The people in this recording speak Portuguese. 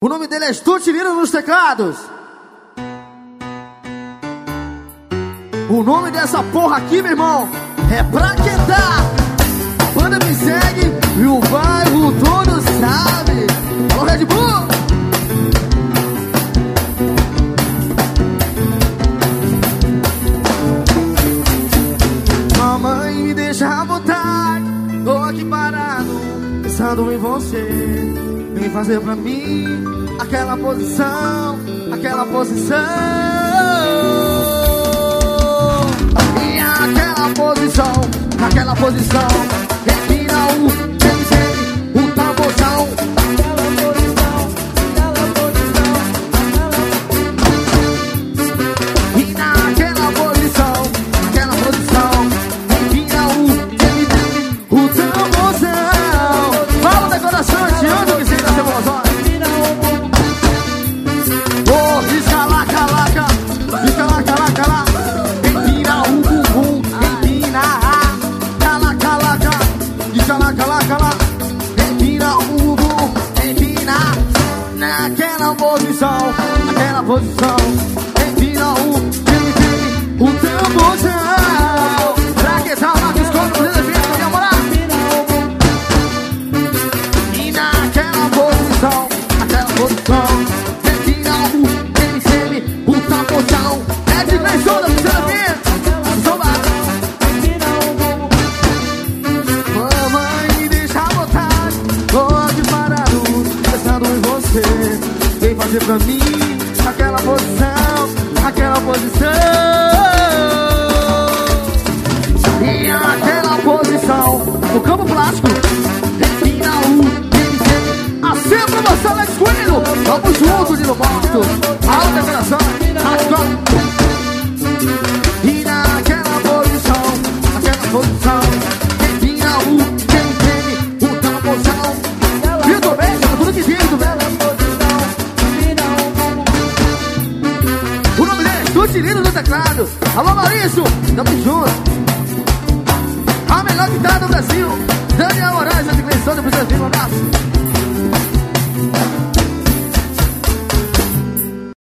O nome dele é Stutilino nos teclados. O nome dessa porra aqui, meu irmão, é pra quentar. A banda me segue e o bairro todo sabe. Alô, Red Bull! Mamãe, me deixa à vontade. Tô aqui parado, pensando em você. Vem fazer pra mim aquela posição, aquela posição. E aquela posição, respira o semi, o tamborzão. E naquela posição, respira o semi, o tamborzão. Fala decoração, te amo que seja seu bozão. Oh, escalaca, laca, escalaca, laca, laca. Empina o bumbum, empina a calaca, laca, escalaca, laca, laca. Empina o bumbum, empina naquela posição, naquela posição. Empina o tamborzão. Pra que tal na discórdia, você deve vir comemorar. E naquela posição, naquela posição. É de vez toda, você não vê? Mamãe, me deixa à vontade. Tô aqui parado, pensando em você. Vem fazer pra mim aquela posição, aquela posição. E aquela posição no campo plástico. Respira o MC. Assim pra você, Alex Coelho. Vamos juntos de no morto. Alta operação. E naquela posição, respira o MC, o tamborzão. Vitor bem, tá tudo que vindo, velho. O nome dele é Stutilino no teclado. Alô, Maurício, tamo junto. A melhor guitarra do Brasil, Daniel Moraes, a dimensão do Brasil, um abraço.